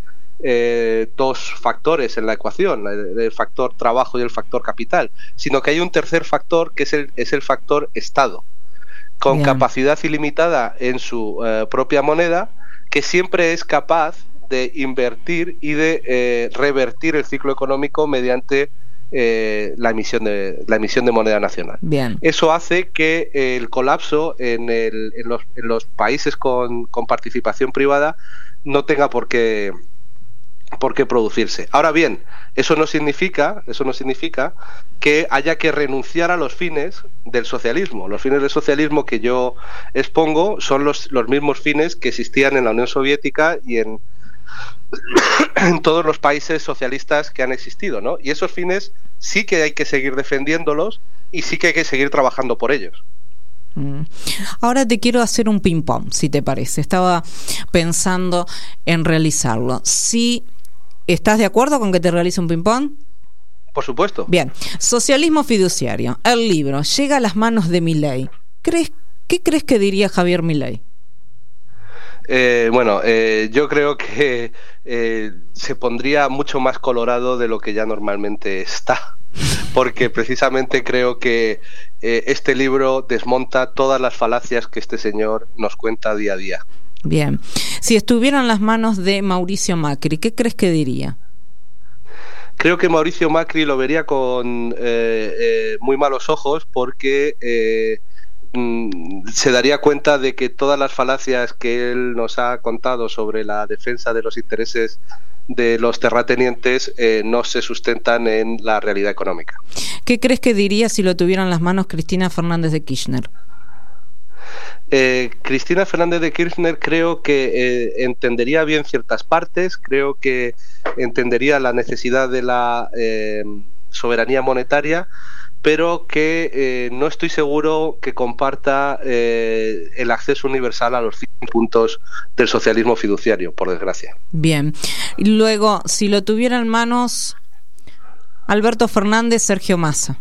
eh, dos factores en la ecuación, el, el factor trabajo y el factor capital, sino que hay un tercer factor que es el, es el factor Estado, con Bien. capacidad ilimitada en su eh, propia moneda, que siempre es capaz de invertir y de eh, revertir el ciclo económico mediante eh, la emisión de la emisión de moneda nacional. Bien. Eso hace que eh, el colapso en, el, en, los, en los países con, con participación privada no tenga por qué por qué producirse. Ahora bien, eso no significa, eso no significa que haya que renunciar a los fines del socialismo. Los fines del socialismo que yo expongo son los, los mismos fines que existían en la Unión Soviética y en en todos los países socialistas que han existido, ¿no? Y esos fines sí que hay que seguir defendiéndolos y sí que hay que seguir trabajando por ellos. Mm. Ahora te quiero hacer un ping-pong, si te parece. Estaba pensando en realizarlo. Si ¿estás de acuerdo con que te realice un ping-pong? Por supuesto. Bien. Socialismo fiduciario. El libro llega a las manos de Milei. ¿Crees, ¿Qué crees que diría Javier Milei? Eh, bueno, eh, yo creo que eh, se pondría mucho más colorado de lo que ya normalmente está, porque precisamente creo que eh, este libro desmonta todas las falacias que este señor nos cuenta día a día. Bien, si estuviera en las manos de Mauricio Macri, ¿qué crees que diría? Creo que Mauricio Macri lo vería con eh, eh, muy malos ojos porque eh, se daría cuenta de que todas las falacias que él nos ha contado sobre la defensa de los intereses de los terratenientes eh, no se sustentan en la realidad económica. ¿Qué crees que diría si lo tuviera en las manos Cristina Fernández de Kirchner? Eh, Cristina Fernández de Kirchner creo que eh, entendería bien ciertas partes, creo que entendería la necesidad de la eh, soberanía monetaria, pero que eh, no estoy seguro que comparta eh, el acceso universal a los cinco puntos del socialismo fiduciario, por desgracia. Bien. Y luego, si lo tuviera en manos Alberto Fernández, Sergio Massa.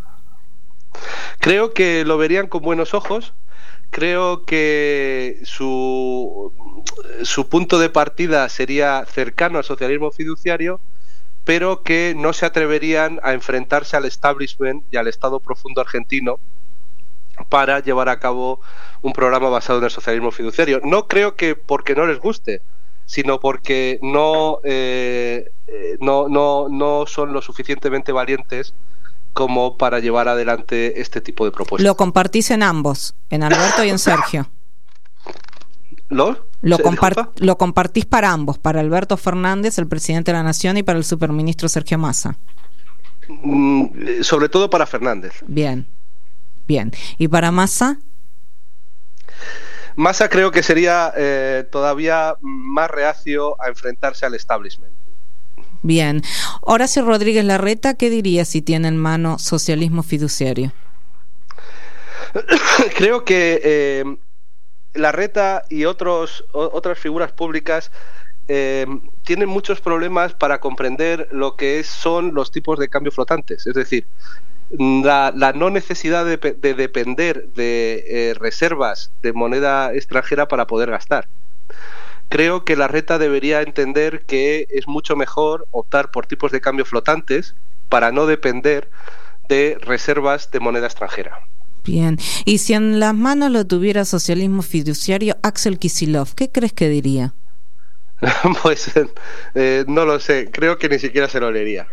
Creo que lo verían con buenos ojos. Creo que su, su punto de partida sería cercano al socialismo fiduciario, pero que no se atreverían a enfrentarse al establishment y al Estado profundo argentino para llevar a cabo un programa basado en el socialismo fiduciario. No creo que porque no les guste, sino porque no, eh, no, no, no son lo suficientemente valientes como para llevar adelante este tipo de propuestas. Lo compartís en ambos, en Alberto y en Sergio. ¿Lo? Lo, compart- lo compartís para ambos, para Alberto Fernández, el presidente de la Nación, y para el superministro Sergio Massa. Mm, sobre todo para Fernández. Bien, bien. ¿Y para Massa? Massa creo que sería eh, todavía más reacio a enfrentarse al establishment. Bien. Horacio Rodríguez Larreta, ¿qué diría si tiene en mano socialismo fiduciario? Creo que eh, Larreta y otros, o, otras figuras públicas eh, tienen muchos problemas para comprender lo que es, son los tipos de cambio flotantes. Es decir, la, la no necesidad de, de depender de eh, reservas de moneda extranjera para poder gastar. Creo que Larreta debería entender que es mucho mejor optar por tipos de cambio flotantes para no depender de reservas de moneda extranjera. Bien, y si en las manos lo tuviera socialismo fiduciario Axel Kicillof, ¿qué crees que diría? Pues eh, no lo sé, creo que ni siquiera se lo leería.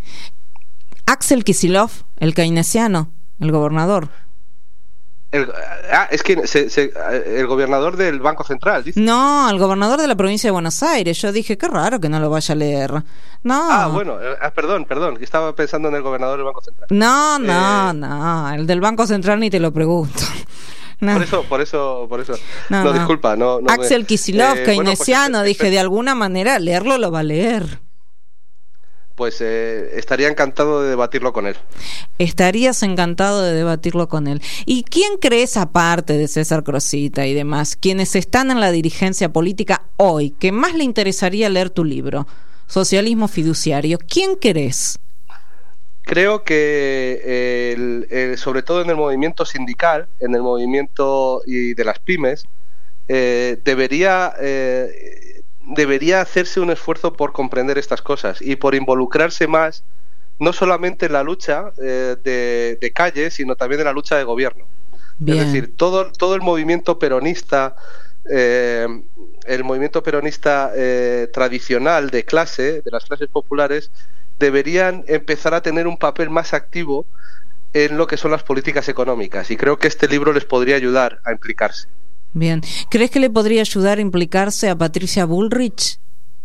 Axel Kicillof, el keynesiano, el gobernador. El, ah, es que se, se, el gobernador del Banco Central, dice. No, el gobernador de la provincia de Buenos Aires. Yo dije, qué raro que no lo vaya a leer. No. Ah, bueno, ah, perdón, perdón, estaba pensando en el gobernador del Banco Central. No, no, eh... no, el del Banco Central ni te lo pregunto. No. Por eso, por eso, por eso. No, no, no. disculpa, no. no Axel me... Kicillof, eh, keynesiano, bueno, pues, dije, de alguna manera leerlo lo va a leer. Pues eh, estaría encantado de debatirlo con él. Estarías encantado de debatirlo con él. ¿Y quién crees, aparte de César Crocita y demás, quienes están en la dirigencia política hoy, que más le interesaría leer tu libro, Socialismo Fiduciario? ¿Quién crees? Creo que eh, el, el, sobre todo en el movimiento sindical, en el movimiento y de las pymes, eh, debería... Eh, debería hacerse un esfuerzo por comprender estas cosas y por involucrarse más, no solamente en la lucha eh, de, de calle, sino también en la lucha de gobierno. Bien. Es decir, todo, todo el movimiento peronista, eh, el movimiento peronista eh, tradicional de clase, de las clases populares, deberían empezar a tener un papel más activo en lo que son las políticas económicas, y creo que este libro les podría ayudar a implicarse. Bien. ¿Crees que le podría ayudar a implicarse a Patricia Bullrich?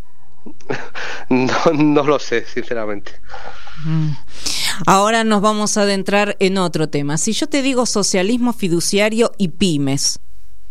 No, no lo sé, sinceramente. Mm. Ahora nos vamos a adentrar en otro tema. Si yo te digo socialismo fiduciario y pymes.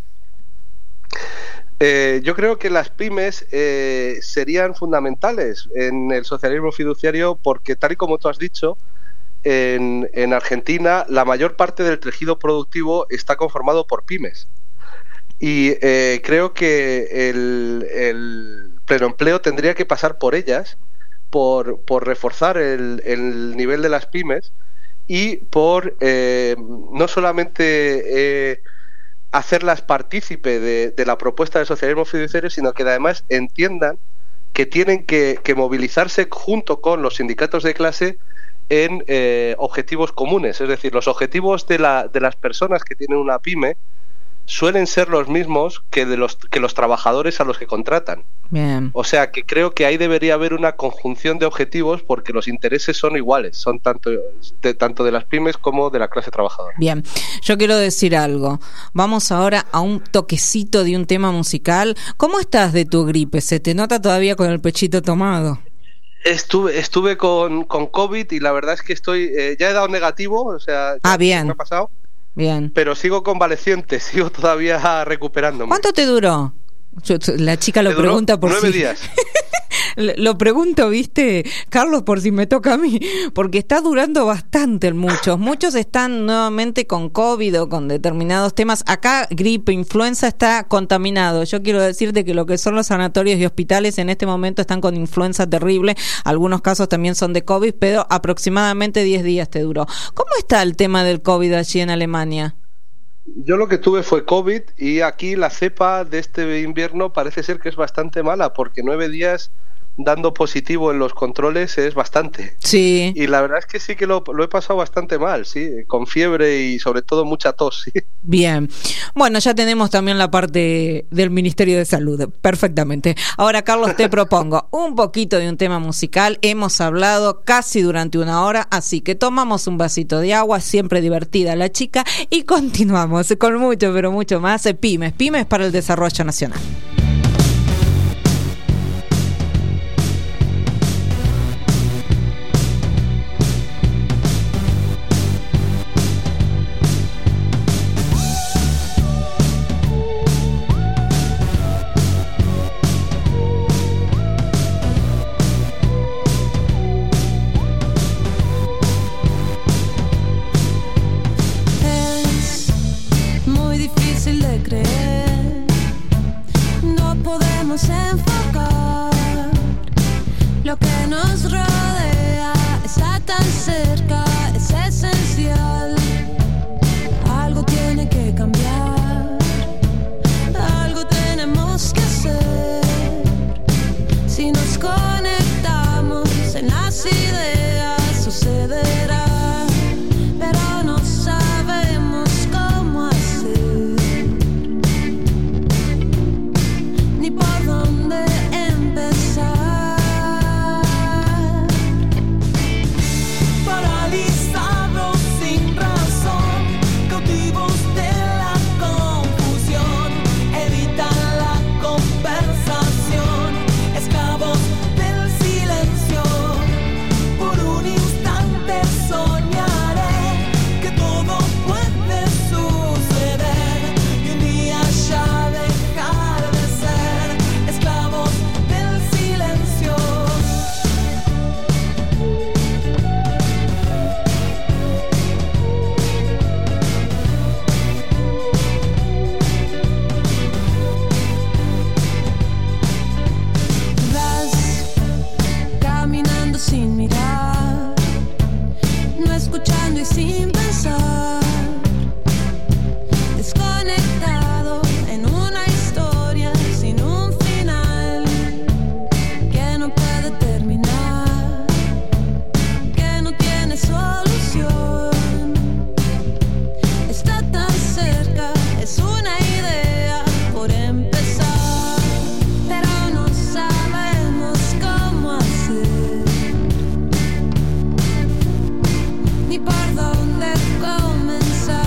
Eh, yo creo que las pymes eh, serían fundamentales en el socialismo fiduciario porque, tal y como tú has dicho, en, en Argentina la mayor parte del tejido productivo está conformado por pymes. Y eh, creo que el, el pleno empleo tendría que pasar por ellas, por, por reforzar el, el nivel de las pymes y por eh, no solamente eh, hacerlas partícipe de, de la propuesta de socialismo fiduciario, sino que además entiendan que tienen que, que movilizarse junto con los sindicatos de clase en eh, objetivos comunes. Es decir, los objetivos de, la, de las personas que tienen una pyme suelen ser los mismos que de los que los trabajadores a los que contratan. Bien. O sea, que creo que ahí debería haber una conjunción de objetivos porque los intereses son iguales, son tanto de, tanto de las pymes como de la clase trabajadora. Bien, yo quiero decir algo. Vamos ahora a un toquecito de un tema musical. ¿Cómo estás de tu gripe? ¿Se te nota todavía con el pechito tomado? Estuve estuve con, con COVID y la verdad es que estoy eh, ya he dado negativo, o sea, ya ah, bien. me ha pasado. Bien. Pero sigo convaleciente, sigo todavía recuperándome. ¿Cuánto te duró? Yo, la chica lo pregunta por nueve si... días. Lo pregunto, ¿viste, Carlos, por si me toca a mí? Porque está durando bastante muchos. Muchos están nuevamente con COVID o con determinados temas. Acá, gripe, influenza está contaminado. Yo quiero decirte que lo que son los sanatorios y hospitales en este momento están con influenza terrible. Algunos casos también son de COVID, pero aproximadamente diez días te duró. ¿Cómo está el tema del COVID allí en Alemania? Yo lo que tuve fue COVID y aquí la cepa de este invierno parece ser que es bastante mala porque nueve días dando positivo en los controles es bastante. Sí. Y la verdad es que sí que lo, lo he pasado bastante mal, sí, con fiebre y sobre todo mucha tos, sí. Bien. Bueno, ya tenemos también la parte del Ministerio de Salud, perfectamente. Ahora, Carlos, te propongo un poquito de un tema musical. Hemos hablado casi durante una hora, así que tomamos un vasito de agua, siempre divertida la chica, y continuamos con mucho, pero mucho más. Pymes, Pymes para el Desarrollo Nacional. Enfocar lo que nos rodea, está tan cerca, es esencial. Algo tiene que cambiar, algo tenemos que hacer. Si nos conectamos en las ideas, sucederá, pero no sabemos cómo hacer, ni por dónde empezar. Paralizados sin razón, cautivos de la confusión, evitan la conversación, esclavos del silencio. Por un instante soñaré que todo puede suceder y un día ya dejar de ser esclavos del silencio. Vas caminando sin mirar, no escuchando y sin pensar, desconectado en una historia sin un final, que no puede terminar, que no tiene solución. Está tan cerca, es una idea por empezar, pero no sabemos cómo hacer, ni por dónde comenzar.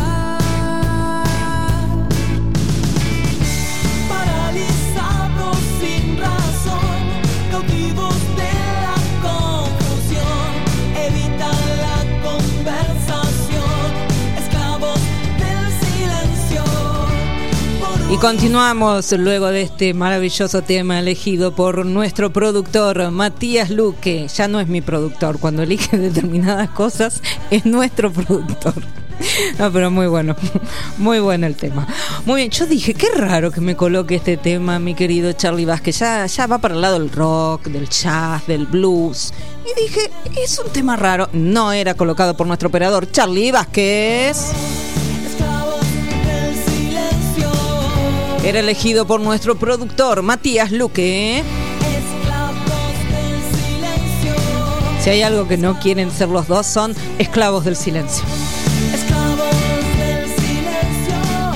Paralizados sin razón, cautivos de la confusión, evitan la conversación, esclavos del silencio. Por Y continuamos luego de este maravilloso tema elegido por nuestro productor Matías Luque. Ya no es mi productor, cuando elige determinadas cosas es nuestro productor. No, pero muy bueno, muy bueno el tema. Muy bien, yo dije, qué raro que me coloque este tema, mi querido Charly Vázquez. Ya, ya va para el lado del rock, del jazz, del blues. Y dije, es un tema raro. No era colocado por nuestro operador Charly Vázquez. esclavos del silencio. Era elegido por nuestro productor Matías Luque. Esclavos del silencio. Si hay algo que no quieren ser los dos, son esclavos del silencio. Esclavos del silencio.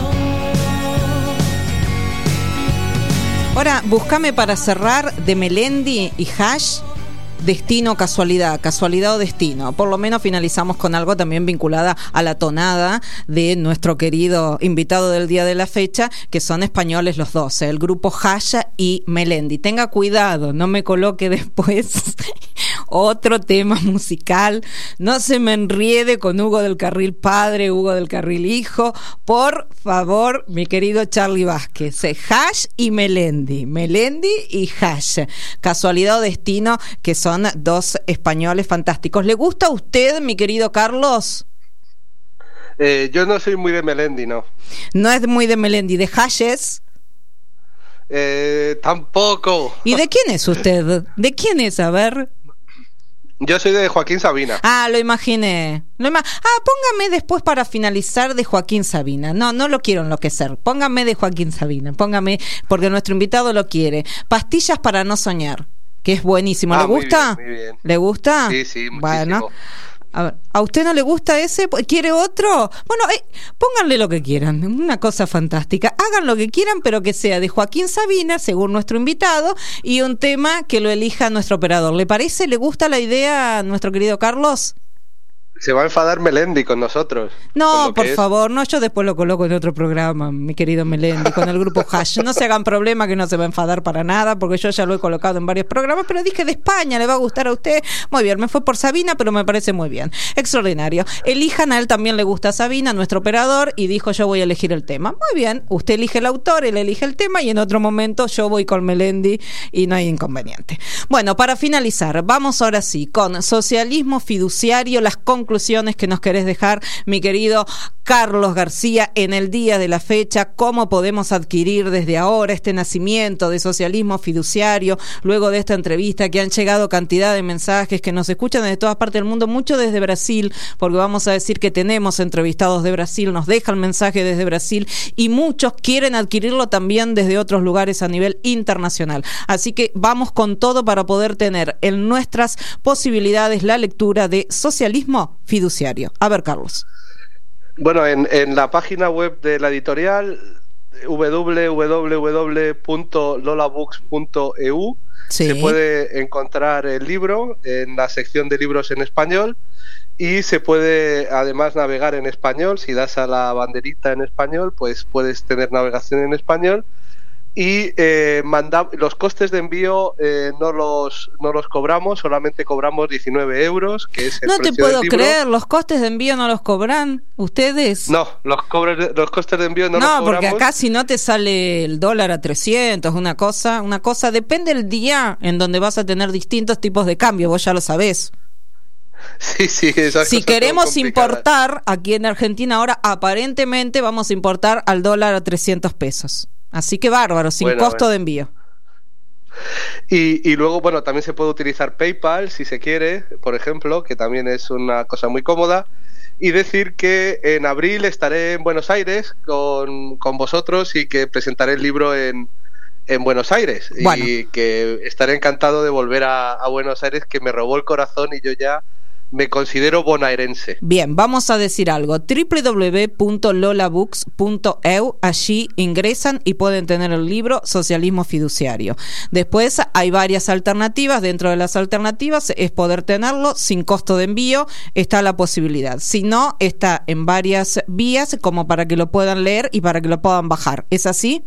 Ahora, búscame para cerrar de Melendi y Hash, Destino, Casualidad, Casualidad o Destino. Por lo menos finalizamos con algo también vinculada a la tonada de nuestro querido invitado del día de la fecha, que son españoles los dos, el grupo Hash y Melendi. Tenga cuidado, no me coloque después otro tema musical, no se me enriede con Hugo del Carril padre, Hugo del Carril hijo, por favor, mi querido Charly Vázquez. Hash y Melendi, Melendi y Hash, Casualidad o Destino, que son dos españoles fantásticos. ¿Le gusta a usted, mi querido Carlos? Eh, yo no soy muy de Melendi, no. No es muy de Melendi. ¿De Hashes? Eh, tampoco. ¿Y de quién es usted? ¿De quién es? A ver. Yo soy de Joaquín Sabina. Ah, lo imaginé. Lo ima- ah, póngame después para finalizar de Joaquín Sabina. No, no lo quiero enloquecer. Póngame de Joaquín Sabina. Póngame, porque nuestro invitado lo quiere. Pastillas para no soñar. que es buenísimo. Ah, ¿Le muy gusta? bien, muy bien. ¿Le gusta? Sí, sí, muchísimo. Bueno. A ver, ¿a usted no le gusta ese? ¿Quiere otro? Bueno, eh, pónganle lo que quieran, una cosa fantástica. Hagan lo que quieran, pero que sea de Joaquín Sabina, según nuestro invitado, y un tema que lo elija nuestro operador. ¿Le parece? ¿Le gusta la idea a nuestro querido Carlos? Se va a enfadar Melendi con nosotros. No, con lo por que es. favor, no, yo después lo coloco en otro programa, mi querido Melendi, con el grupo Hash. No se hagan problema, que no se va a enfadar para nada, porque yo ya lo he colocado en varios programas, pero dije de España, le va a gustar a usted. Muy bien, me fue por Sabina, pero me parece muy bien. Extraordinario. Elijan, a él también le gusta Sabina, nuestro operador, y dijo yo voy a elegir el tema. Muy bien, usted elige el autor, él elige el tema, y en otro momento yo voy con Melendi y no hay inconveniente. Bueno, para finalizar, vamos ahora sí con Socialismo Fiduciario, las conclusiones que nos querés dejar, mi querido Carlos García, en el día de la fecha, cómo podemos adquirir desde ahora este nacimiento de Socialismo Fiduciario, luego de esta entrevista, que han llegado cantidad de mensajes, que nos escuchan desde todas partes del mundo, mucho desde Brasil, porque vamos a decir que tenemos entrevistados de Brasil, nos dejan mensaje desde Brasil, y muchos quieren adquirirlo también desde otros lugares a nivel internacional. Así que vamos con todo para poder tener en nuestras posibilidades la lectura de Socialismo Fiduciario. A ver, Carlos. Bueno, en, en la página web de la editorial, w w w punto lola books punto e u, sí, se puede encontrar el libro en la sección de libros en español, y se puede además navegar en español. Si das a la banderita en español, pues puedes tener navegación en español. Y eh, manda, los costes de envío eh, no los no los cobramos, solamente cobramos diecinueve euros, que es el no precio te puedo del libro. creer, los costes de envío no los cobran ustedes. No, los cobres, los costes de envío no, no los cobramos. Porque acá si no te sale el dólar a trescientos, una cosa, una cosa, depende del día en donde vas a tener distintos tipos de cambio, vos ya lo sabés. Sí, sí, esas si cosas queremos son complicadas. importar, aquí en Argentina ahora aparentemente vamos a importar al dólar a trescientos pesos. Así que bárbaro, sin bueno, costo bueno. de envío. Y, y luego, bueno, también se puede utilizar PayPal si se quiere, por ejemplo, que también es una cosa muy cómoda. Y decir que en abril estaré en Buenos Aires con, con vosotros, y que presentaré el libro en, en Buenos Aires. Bueno. Y que estaré encantado de volver a, a Buenos Aires, que me robó el corazón y yo ya me considero bonaerense. Bien, vamos a decir algo. w w w punto lola books punto e u, allí ingresan y pueden tener el libro Socialismo Fiduciario. Después hay varias alternativas. Dentro de las alternativas es poder tenerlo sin costo de envío. Está la posibilidad. Si no, está en varias vías como para que lo puedan leer y para que lo puedan bajar. ¿Es así?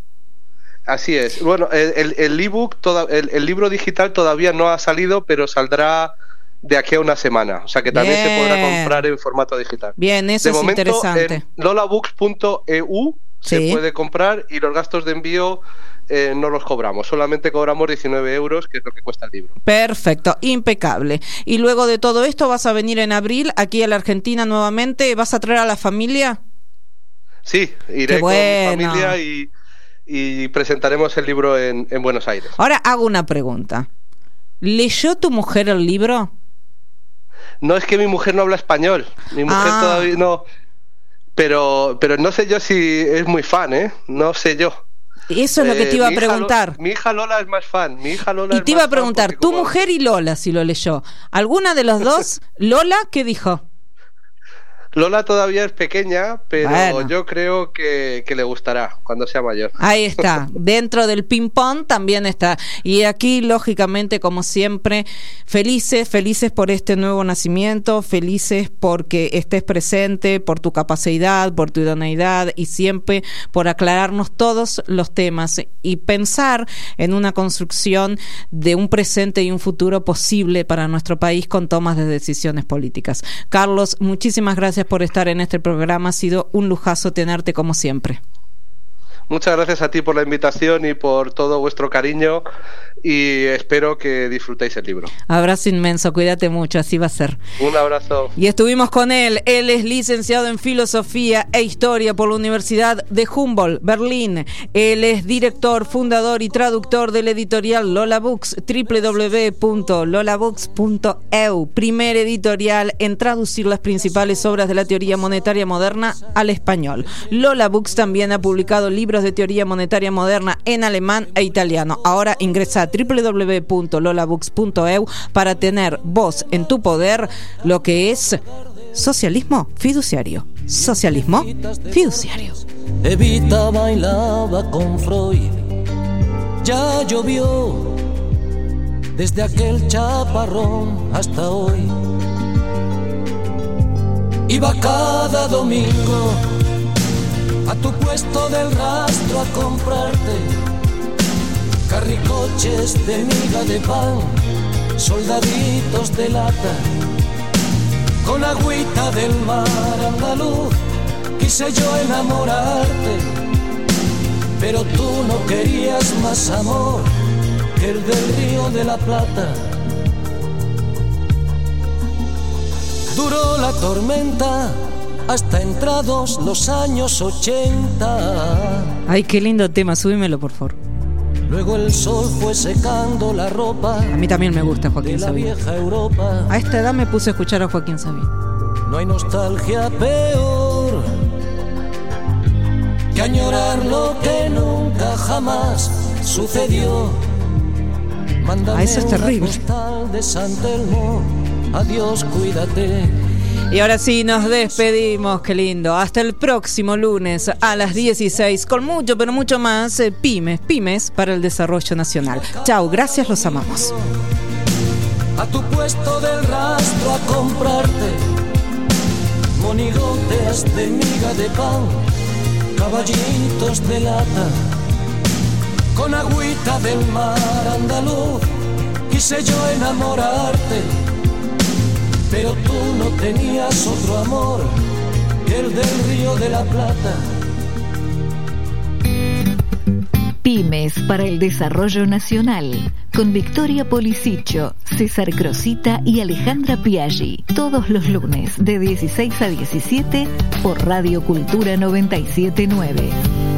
Así es. Bueno, el, el, el ebook, toda, el, el libro digital todavía no ha salido, pero saldrá de aquí a una semana, o sea que también Bien. se podrá comprar en formato digital. Bien, eso de es momento, interesante. en lola books punto e u Sí. se puede comprar, y los gastos de envío eh, no los cobramos, solamente cobramos diecinueve euros, que es lo que cuesta el libro. Perfecto, impecable. Y luego de todo esto vas a venir en abril aquí a la Argentina nuevamente. ¿Vas a traer a la familia? Sí, iré Qué bueno. con mi familia y, y presentaremos el libro en, en Buenos Aires. Ahora hago una pregunta. ¿Leyó tu mujer el libro? No, es que mi mujer no habla español. Mi mujer Ah. todavía no. Pero, pero no sé yo si es muy fan, ¿eh? No sé yo. Eso es lo que Eh, te iba a mi hija preguntar. Lo- mi hija Lola es más fan. Mi hija Lola Y es te más iba a fan preguntar, porque tu como- mujer y Lola, si lo leyó. ¿Alguna de los dos? Lola, ¿qué dijo? Lola todavía es pequeña, pero Bueno. yo creo que, que le gustará cuando sea mayor. Ahí está, dentro del ping-pong también está. Y aquí, lógicamente, como siempre, felices, felices por este nuevo nacimiento, felices porque estés presente, por tu capacidad, por tu idoneidad y siempre por aclararnos todos los temas y pensar en una construcción de un presente y un futuro posible para nuestro país con tomas de decisiones políticas. Carlos, muchísimas gracias por estar en este programa. Ha sido un lujazo tenerte como siempre. Muchas gracias a ti por la invitación y por todo vuestro cariño, y espero que disfrutéis el libro. Abrazo inmenso, cuídate mucho, así va a ser. Un abrazo. Y estuvimos con él. Él es licenciado en Filosofía e Historia por la Universidad de Humboldt, Berlín. Él es director, fundador y traductor de la editorial Lola Books, w w w punto lola books punto e u, primer editorial en traducir las principales obras de la teoría monetaria moderna al español. Lola Books también ha publicado libros libros de teoría monetaria moderna en alemán e italiano. Ahora ingresa a doble u doble u doble u punto lola books punto e u para tener voz en tu poder lo que es socialismo fiduciario. Socialismo fiduciario. Evita bailaba con Freud. Ya llovió desde aquel chaparrón hasta hoy. Iba cada domingo a tu puesto del rastro a comprarte carricoches de miga de pan, soldaditos de lata, con agüita del mar andaluz. Quise yo enamorarte, pero tú no querías más amor que el del Río de la Plata. Duró la tormenta hasta entrados los años ochenta. Ay, qué lindo tema, súbemelo por favor. Luego el sol fue secando la ropa. A mí también me gusta Joaquín de la Sabina. vieja Europa. A esta edad me puse a escuchar a Joaquín Sabina. No hay nostalgia peor que añorar lo que nunca jamás sucedió. Mándame Ah, eso es terrible. una postal de San Telmo. Adiós, cuídate. Y ahora sí, nos despedimos, qué lindo. Hasta el próximo lunes a las dieciséis, con mucho, pero mucho más eh, pymes, pymes para el desarrollo nacional. Chao, gracias, los amamos. A tu puesto del rastro a comprarte monigotes de miga de pan, caballitos de lata, con agüita del mar andaluz. Quise yo enamorarte, pero tú no tenías otro amor que el del Río de la Plata. Pymes para el Desarrollo Nacional, con Victoria Policicho, César Crocita y Alejandra Piaggi, todos los lunes de dieciséis a diecisiete por Radio Cultura noventa y siete punto nueve.